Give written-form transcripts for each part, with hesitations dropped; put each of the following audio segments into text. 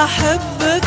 أحبك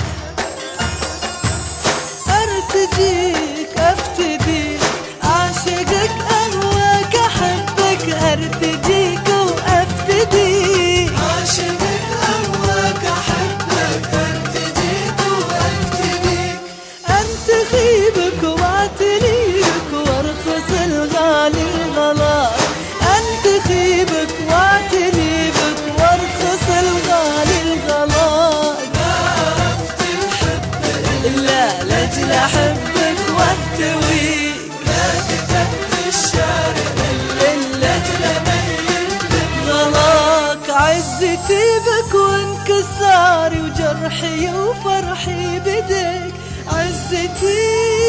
أرتجيك أفتديك أعشقك أهواك أحبك أرتجيك وأفتديك عاشقك أهواك أحبك أرتجيك وأفتديك أنت خيبك واعتنيك وارخص الغالي الغلاك أنت خيبك واعتنيك وارخص الغالي الغلاك ما عرفت الحب إلا لأجل أحبك واحتويك لا كتبت الشعر إلا لأجل أبين غلاك عزتي بك وانكساري وجرحي وفرحي بديك عزتي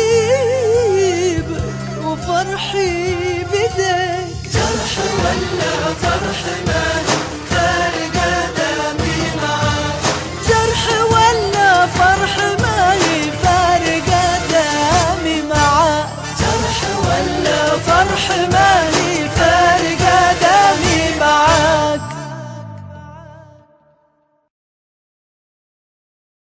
بك وفرحي بديك جرح ولا فرح ما فارق دامي معاك جرح ولا فرح ما يفارق دامي معاك جرح ولا فرح ما